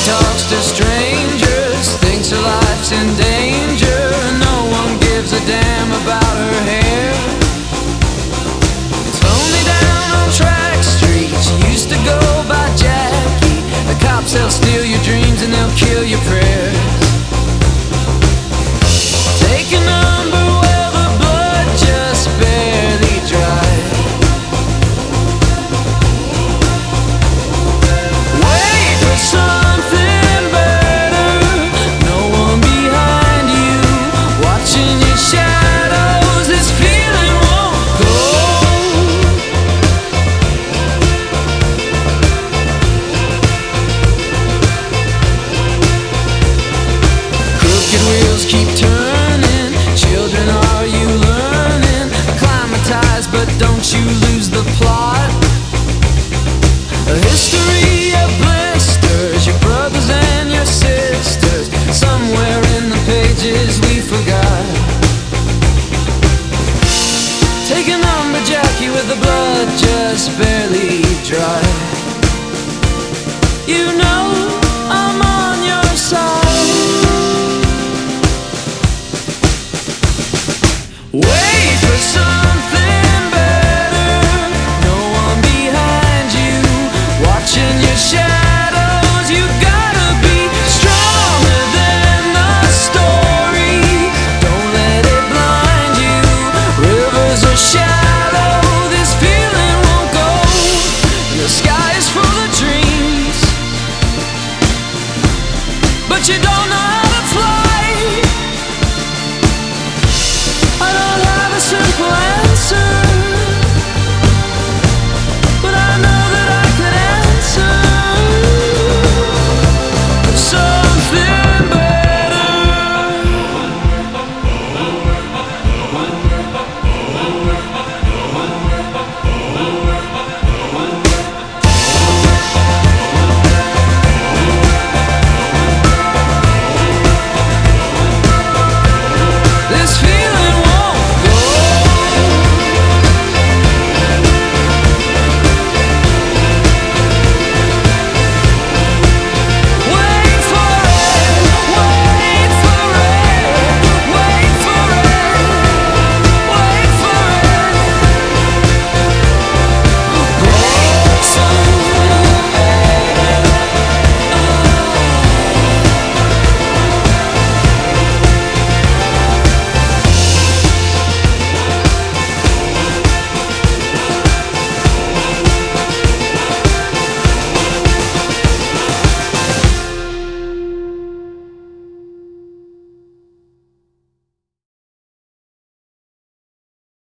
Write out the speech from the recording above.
talks to strangers, thinks her life's in danger. No one gives a damn about her hair. It's lonely down on track streets. Used to go by Jackie. The cops, they'll steal your dreams and they'll kill your prayers. Take a number where the blood just barely dries. Wait for something better. No one behind you, watching your shadows. This feeling won't go. Crooked wheels keep turning. Children, are you learning? Acclimatize, but don't you lose the plot. A history of blisters, your brothers and your sisters. Somewhere in the pages we forgot. Take a number, Jackie, with the blood just barely dry. You